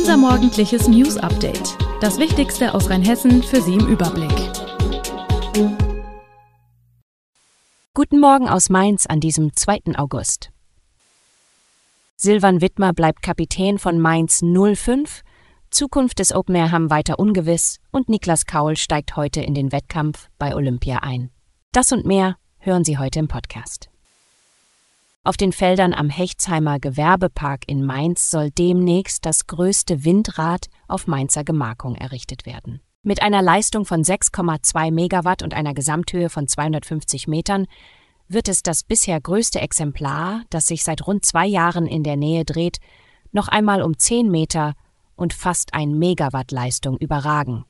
Unser morgendliches News-Update. Das Wichtigste aus Rheinhessen für Sie im Überblick. Guten Morgen aus Mainz an diesem 2. August. Silvan Widmer bleibt Kapitän von Mainz 05, Zukunft des Open Air Hamm weiter ungewiss und Niklas Kaul steigt heute in den Wettkampf bei Olympia ein. Das und mehr hören Sie heute im Podcast. Auf den Feldern am Hechtsheimer Gewerbepark in Mainz soll demnächst das größte Windrad auf Mainzer Gemarkung errichtet werden. Mit einer Leistung von 6,2 Megawatt und einer Gesamthöhe von 250 Metern wird es das bisher größte Exemplar, das sich seit rund 2 Jahren in der Nähe dreht, noch einmal um 10 Meter und fast 1 Megawatt Leistung überragen.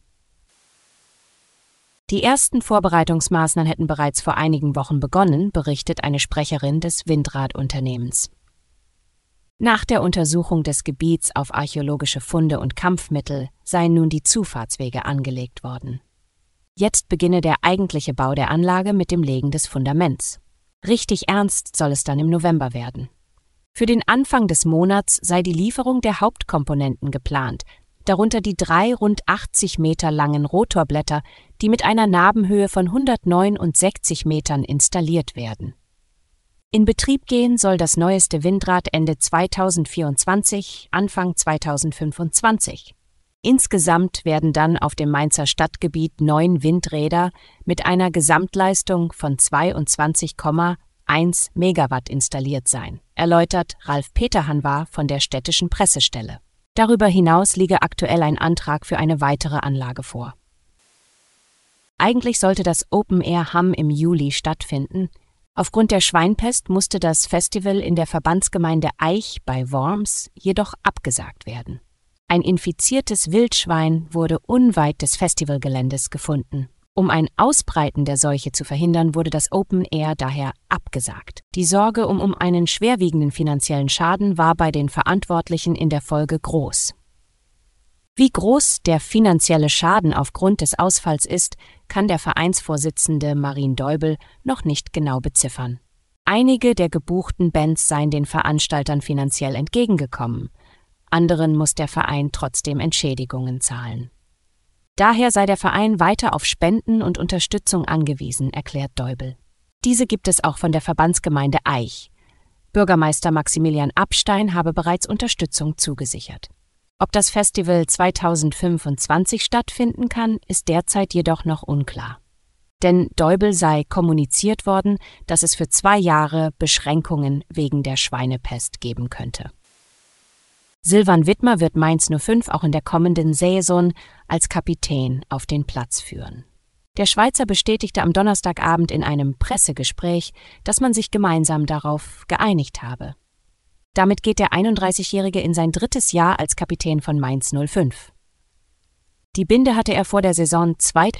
Die ersten Vorbereitungsmaßnahmen hätten bereits vor einigen Wochen begonnen, berichtet eine Sprecherin des Windradunternehmens. Nach der Untersuchung des Gebiets auf archäologische Funde und Kampfmittel seien nun die Zufahrtswege angelegt worden. Jetzt beginne der eigentliche Bau der Anlage mit dem Legen des Fundaments. Richtig ernst soll es dann im November werden. Für den Anfang des Monats sei die Lieferung der Hauptkomponenten geplant, darunter die 3 rund 80 Meter langen Rotorblätter, die mit einer Nabenhöhe von 169 Metern installiert werden. In Betrieb gehen soll das neueste Windrad Ende 2024, Anfang 2025. Insgesamt werden dann auf dem Mainzer Stadtgebiet 9 Windräder mit einer Gesamtleistung von 22,1 Megawatt installiert sein, erläutert Ralf Peterhanwar von der städtischen Pressestelle. Darüber hinaus liege aktuell ein Antrag für eine weitere Anlage vor. Eigentlich sollte das Open Air Hamm im Juli stattfinden. Aufgrund der Schweinpest musste das Festival in der Verbandsgemeinde Aich bei Worms jedoch abgesagt werden. Ein infiziertes Wildschwein wurde unweit des Festivalgeländes gefunden. Um ein Ausbreiten der Seuche zu verhindern, wurde das Open Air daher abgesagt. Die Sorge um einen schwerwiegenden finanziellen Schaden war bei den Verantwortlichen in der Folge groß. Wie groß der finanzielle Schaden aufgrund des Ausfalls ist, kann der Vereinsvorsitzende Marien Deubel noch nicht genau beziffern. Einige der gebuchten Bands seien den Veranstaltern finanziell entgegengekommen. Anderen muss der Verein trotzdem Entschädigungen zahlen. Daher sei der Verein weiter auf Spenden und Unterstützung angewiesen, erklärt Deubel. Diese gibt es auch von der Verbandsgemeinde Aich. Bürgermeister Maximilian Abstein habe bereits Unterstützung zugesichert. Ob das Festival 2025 stattfinden kann, ist derzeit jedoch noch unklar. Denn Deubel sei kommuniziert worden, dass es für 2 Jahre Beschränkungen wegen der Schweinepest geben könnte. Silvan Widmer wird Mainz 05 auch in der kommenden Saison als Kapitän auf den Platz führen. Der Schweizer bestätigte am Donnerstagabend in einem Pressegespräch, dass man sich gemeinsam darauf geeinigt habe. Damit geht der 31-Jährige in sein 3. Jahr als Kapitän von Mainz 05. Die Binde hatte er vor der Saison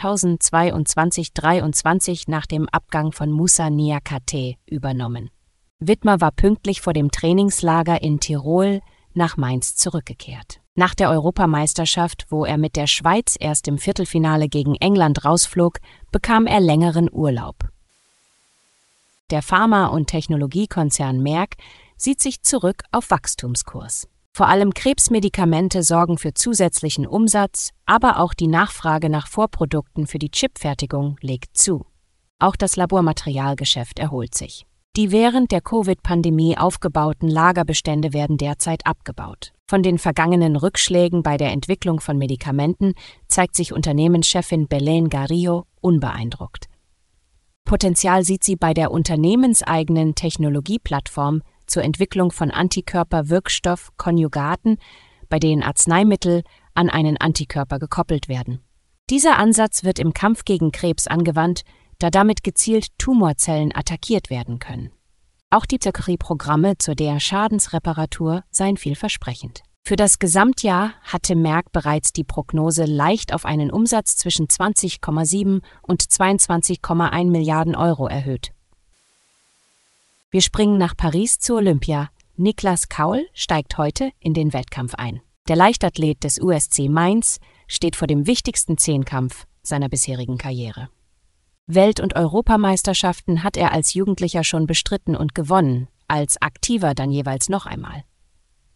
2022/23 nach dem Abgang von Moussa Niakhaté übernommen. Widmer war pünktlich vor dem Trainingslager in Tirol nach Mainz zurückgekehrt. Nach der Europameisterschaft, wo er mit der Schweiz erst im Viertelfinale gegen England rausflog, bekam er längeren Urlaub. Der Pharma- und Technologiekonzern Merck sieht sich zurück auf Wachstumskurs. Vor allem Krebsmedikamente sorgen für zusätzlichen Umsatz, aber auch die Nachfrage nach Vorprodukten für die Chipfertigung legt zu. Auch das Labormaterialgeschäft erholt sich. Die während der Covid-Pandemie aufgebauten Lagerbestände werden derzeit abgebaut. Von den vergangenen Rückschlägen bei der Entwicklung von Medikamenten zeigt sich Unternehmenschefin Belén Garrido unbeeindruckt. Potenzial sieht sie bei der unternehmenseigenen Technologieplattform zur Entwicklung von Antikörperwirkstoff-Konjugaten, bei denen Arzneimittel an einen Antikörper gekoppelt werden. Dieser Ansatz wird im Kampf gegen Krebs angewandt, da damit gezielt Tumorzellen attackiert werden können. Auch die Zirkerie-Programme zur DR-Schadensreparatur seien vielversprechend. Für das Gesamtjahr hatte Merck bereits die Prognose leicht auf einen Umsatz zwischen 20,7 und 22,1 Milliarden Euro erhöht. Wir springen nach Paris zu Olympia. Niklas Kaul steigt heute in den Wettkampf ein. Der Leichtathlet des USC Mainz steht vor dem wichtigsten Zehnkampf seiner bisherigen Karriere. Welt- und Europameisterschaften hat er als Jugendlicher schon bestritten und gewonnen, als Aktiver dann jeweils noch einmal.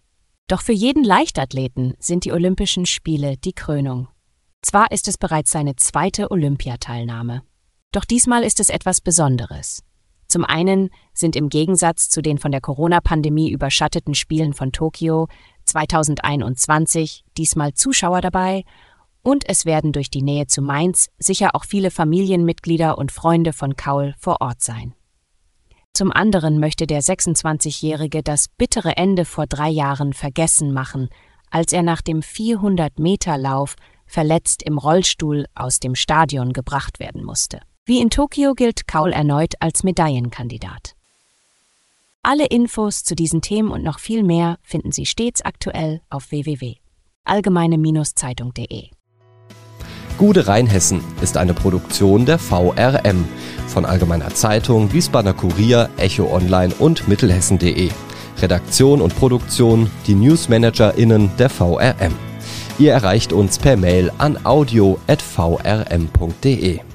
Doch für jeden Leichtathleten sind die Olympischen Spiele die Krönung. Zwar ist es bereits seine 2. Olympiateilnahme. Doch diesmal ist es etwas Besonderes. Zum einen sind im Gegensatz zu den von der Corona-Pandemie überschatteten Spielen von Tokio 2021 diesmal Zuschauer dabei und es werden durch die Nähe zu Mainz sicher auch viele Familienmitglieder und Freunde von Kaul vor Ort sein. Zum anderen möchte der 26-Jährige das bittere Ende vor 3 Jahren vergessen machen, als er nach dem 400-Meter-Lauf verletzt im Rollstuhl aus dem Stadion gebracht werden musste. Wie in Tokio gilt Kaul erneut als Medaillenkandidat. Alle Infos zu diesen Themen und noch viel mehr finden Sie stets aktuell auf www.allgemeine-zeitung.de. Gude Rheinhessen ist eine Produktion der VRM von Allgemeiner Zeitung, Wiesbadener Kurier, Echo Online und Mittelhessen.de. Redaktion und Produktion die NewsmanagerInnen der VRM. Ihr erreicht uns per Mail an audio@vrm.de.